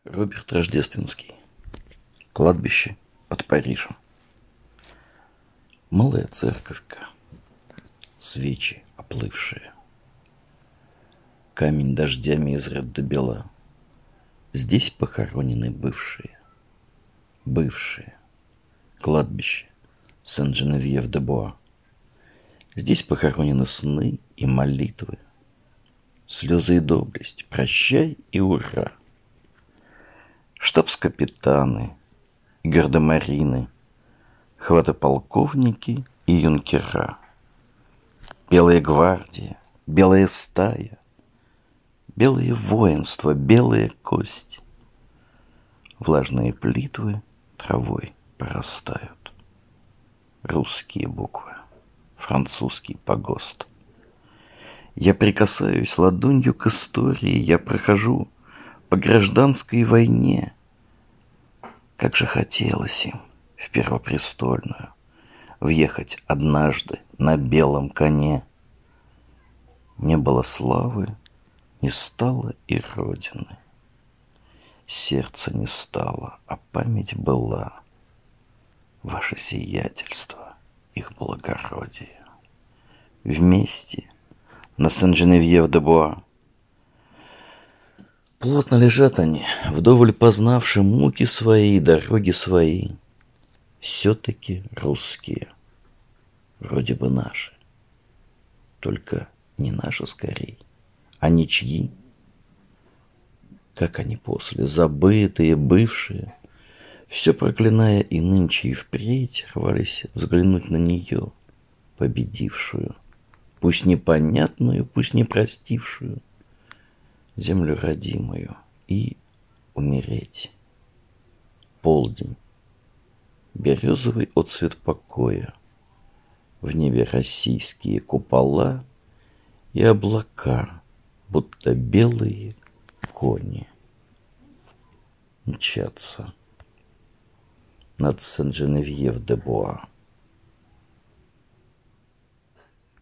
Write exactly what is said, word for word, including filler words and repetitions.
Роберт Рождественский. Кладбище под Парижем. Малая церковка, свечи оплывшие, камень дождями изряд до бела. Здесь похоронены бывшие, бывшие. Кладбище Сен-Женевьев-де-Буа. Здесь похоронены сны и молитвы, слезы и доблесть, прощай и ура. Штабс-капитаны, гардемарины, хватополковники и юнкера, белая гвардия, белая стая, белое воинство, белая кость. Влажные плитвы травой порастают. Русские буквы, французский погост. Я прикасаюсь ладонью к истории, я прохожу по гражданской войне. Как же хотелось им в Первопрестольную въехать однажды на белом коне. Не было славы, не стало и родины. Сердце не стало, а память была. Ваше сиятельство, их благородие. Вместе на Сен-Женевьев-де-Буа. Плотно лежат они, вдоволь познавши муки свои и дороги свои. Все-таки русские, вроде бы наши. Только не наши скорей, а ничьи. Как они после, забытые, бывшие, все проклиная и нынче и впредь, рвались взглянуть на нее, победившую, пусть непонятную, пусть не простившую, землю родимую, и умереть. Полдень, березовый отцвет покоя, в небе российские купола и облака, будто белые кони, мчатся над Сен-Женевьев-де-Буа.